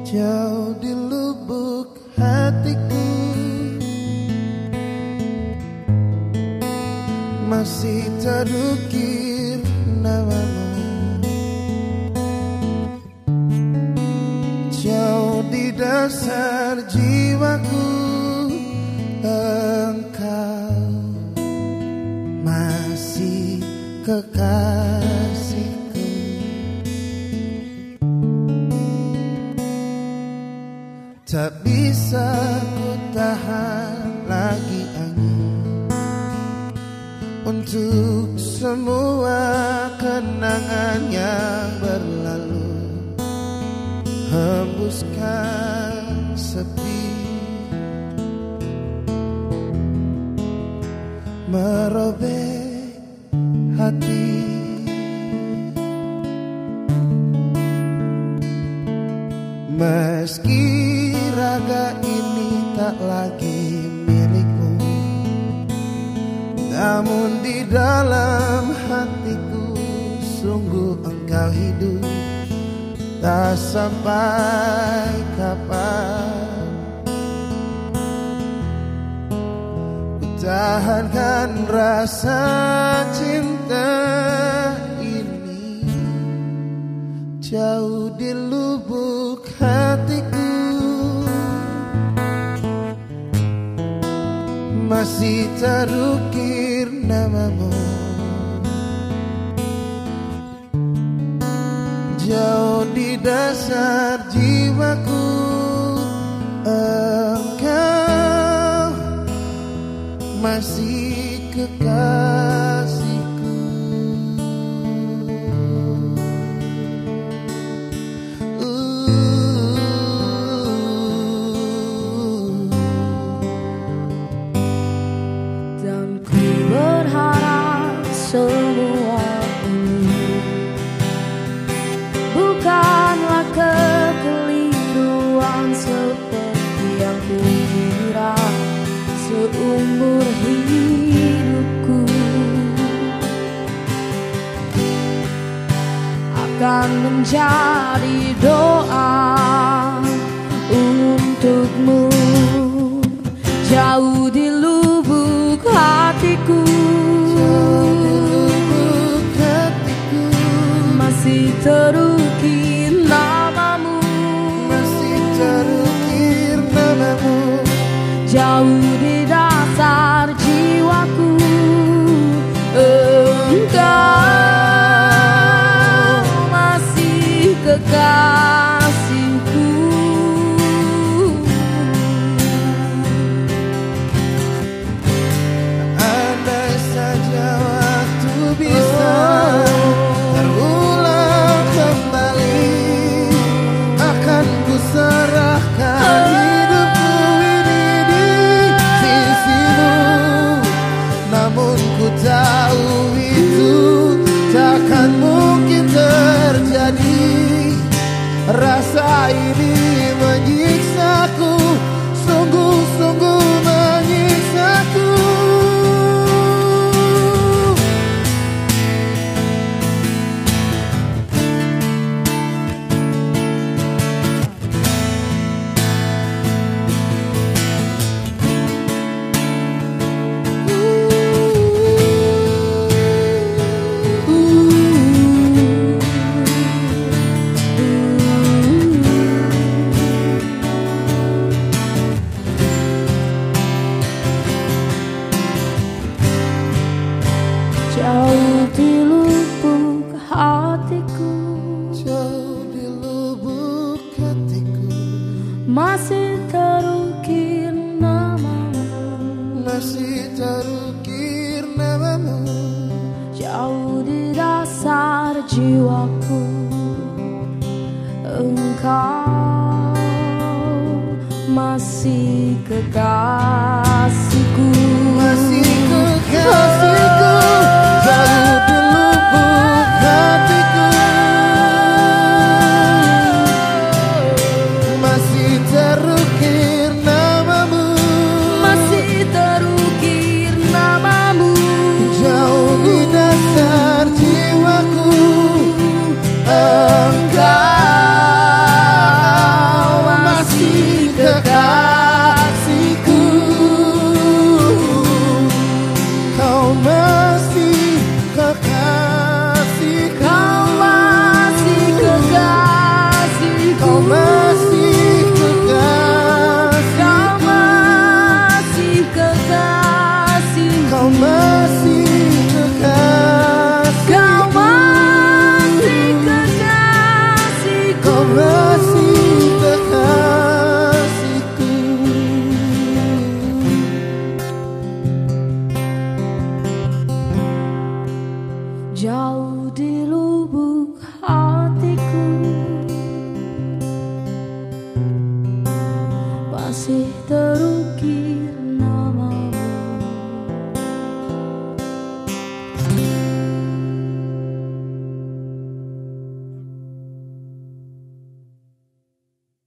Jauh di lubuk hatiku masih terukir namamu. Jauh di dasar jiwaku engkau masih kekasihku. Tak bisa ku tahan lagi angin untuk semua kenangan yang berlalu, hembuskan sepi, merobek hati. Meski raga ini tak lagi milikmu, namun di dalam hatiku sungguh engkau hidup. Tak sampai kapan ku tahankan rasa cinta ini. Jauh di lubuk hatiku masih terukir namamu. Jauh di dasar jiwaku engkau masih kekasihku. Dan ku berharap semua ini bukanlah kekeliruan seperti yang kukira seumur hidupku. Akan menjadi doa untukmu. Jauh di lubuk hatiku, masih terukir namamu, masih terukir namamu. jauh di dasar jiwaku engkau masih kekasihku. Andai saja waktu bisa terulang kembali, akan ku serahkan hidupku ini di sisimu. Namun ku tahu itu takkan mungkin terjadi. Rasa ini menyiksaku, sungguh-sungguh menyiksaku. Jauh di lubuk hatiku, Jauh di lubuk hatiku masih terukir namamu, masih terukir namamu. jauh di dasar jiwaku engkau masih kekasihku. Masih kekasihku. Jauh di lubuk hatiku masih terukir namamu, Masih terukir namamu, jauh di dasar jiwaku engkau jauh di